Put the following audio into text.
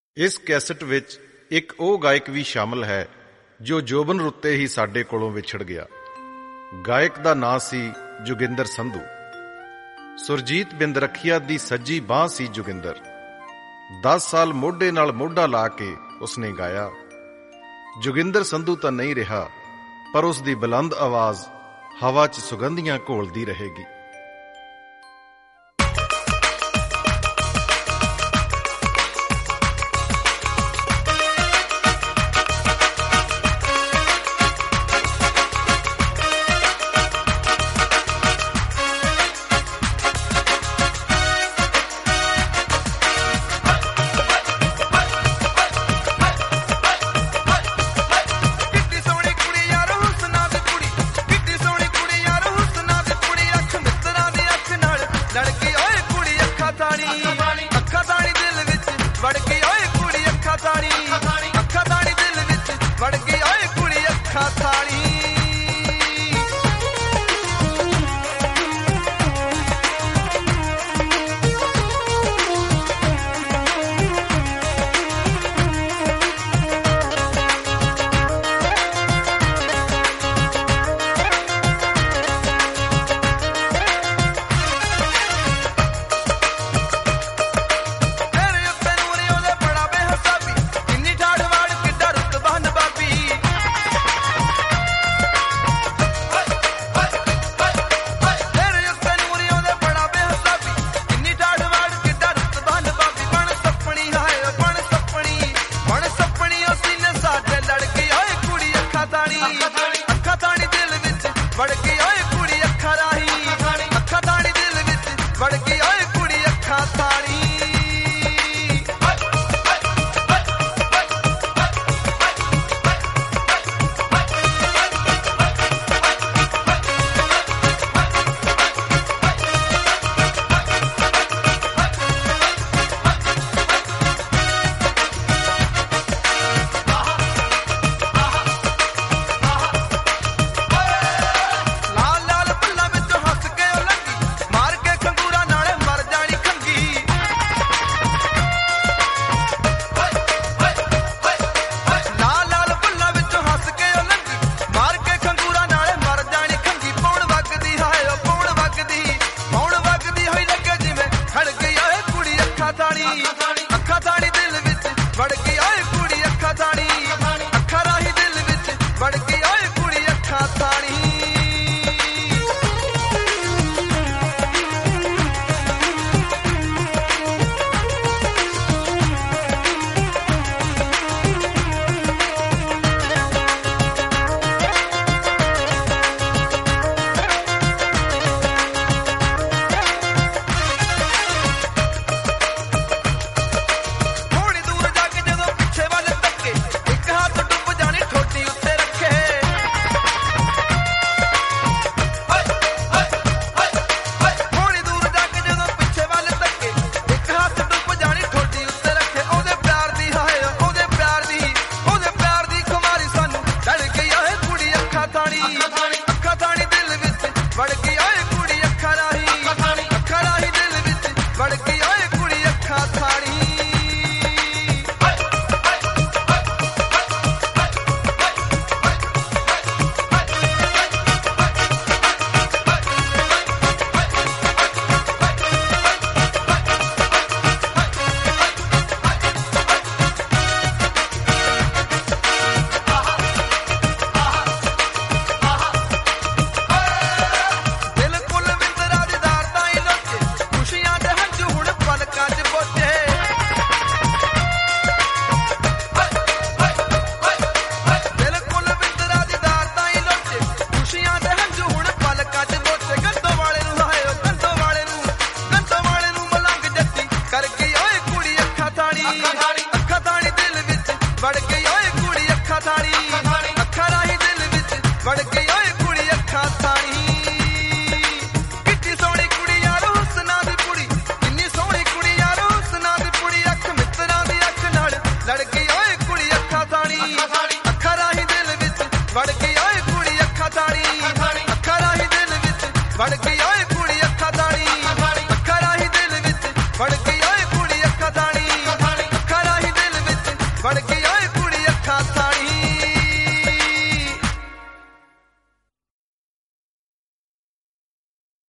ਇਸ ਕੈਸਟ ਵਿੱਚ ਇੱਕ ਉਹ ਗਾਇਕ ਵੀ ਸ਼ਾਮਲ ਹੈ ਜੋ ਜੋਬਨ ਰੁੱਤੇ ਹੀ ਸਾਡੇ ਕੋਲੋਂ ਵਿਛੜ ਗਿਆ। ਗਾਇਕ ਦਾ ਨਾਂ ਸੀ ਜੋਗਿੰਦਰ ਸੰਧੂ। ਸੁਰਜੀਤ ਬਿੰਦਰਖੀਆ ਦੀ ਸੱਜੀ ਬਾਂਹ ਸੀ ਜੋਗਿੰਦਰ। 10 ਸਾਲ ਮੋਢੇ ਨਾਲ ਮੋਢਾ ਲਾ ਕੇ ਉਸਨੇ ਗਾਇਆ। ਜੋਗਿੰਦਰ ਸੰਧੂ ਤਾਂ ਨਹੀਂ ਰਿਹਾ, ਪਰ ਉਸ ਦੀ ਬੁਲੰਦ ਆਵਾਜ਼ ਹਵਾ 'ਚ ਸੁਗੰਧੀਆਂ ਘੋਲਦੀ ਰਹੇਗੀ। ਲੜਕੇ